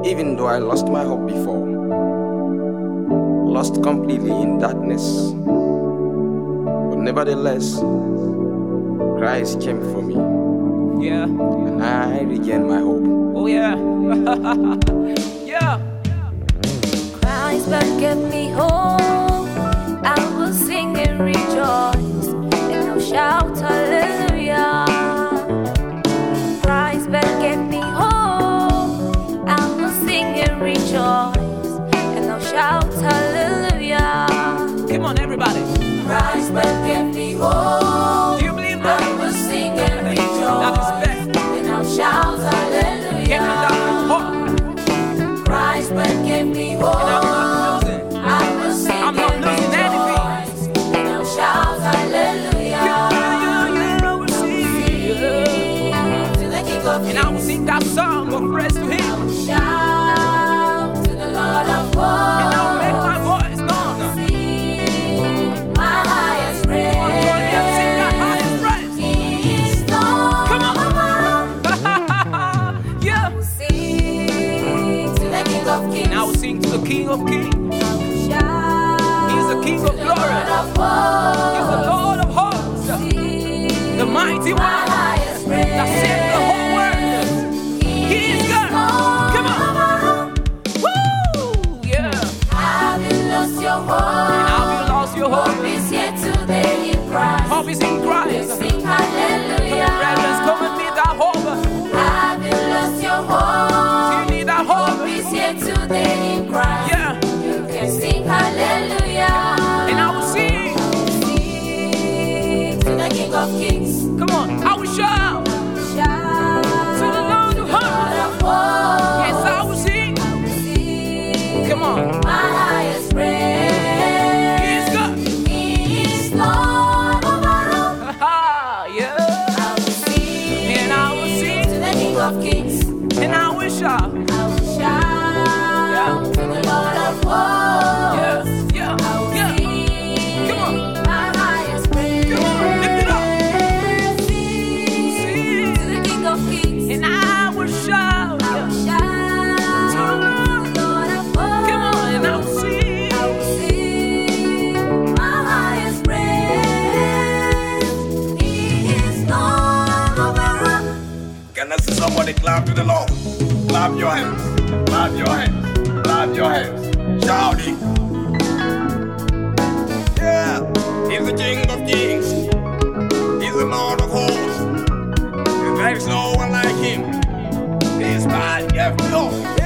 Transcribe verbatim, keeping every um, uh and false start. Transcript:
Even though I lost my hope before, lost completely in darkness, but nevertheless, Christ came for me. Yeah. And I regained my hope. Oh yeah. Yeah. Christ but give me hope. I will sing and rejoice, and I'll shout hallelujah. Christ but give me hope. I will sing and rejoice, and I'll shout hallelujah. Come on, everybody. Christ but give me hope. Do you believe that? I will sing and rejoice, That is best. and I'll shout hallelujah. Give me that hope. Christ but give me hope. And I'm not losing. I will sing I'm not and losing rejoice, and I'll shout hallelujah. Yeah, yeah, I will sing. To the King of And I will sing that song of praise to Him. shout to the Lord of And I will make hosts. my voice known. Sing my highest Come on, praise. yeah, sing that highest praise. He is Lord. Come on. Yeah. Sing to the King of Kings. And I will sing to the King of Kings. Shout He's the King of to the Lord glory. of He's the hosts. Lord of hosts. Sing The mighty my one highest praise. that saved the whole world. He is God. Come on. Woo! Yeah. Have you lost your And hope? have you lost your hope? Hope is here today in Christ. Hope is in Christ. Sing hallelujah. Brethren, come and need that hope. Have you lost your hope? You need that hope. Hope is here today in Christ. Yeah. You can sing hallelujah. And I will sing. Sing to the King of Kings. Come on. I will shout. Shout To the Lord of hosts. Lord of hosts. Yes, I will sing. Sing Come on. my highest He praise. is God. He is Lord over all. Ah, yeah. I will sing And I will sing. to the King of Kings. And I will shout. I will shout to the Lord of hosts. Yes, yeah, I will yeah. sing Come on. my highest praise. Come on, lift it up. Sing Sing. to the King of Kings. And I will shout. I will shout to the Lord of hosts. Come on, and I will sing. I will sing my highest praise. He is Lord over all. Can I see somebody clap to the Lord? Clap your hands, clap your hands, clap your hands, shouting. Yeah, He's the King of Kings, He's the Lord of hosts. There is no one like Him. He's my every Lord.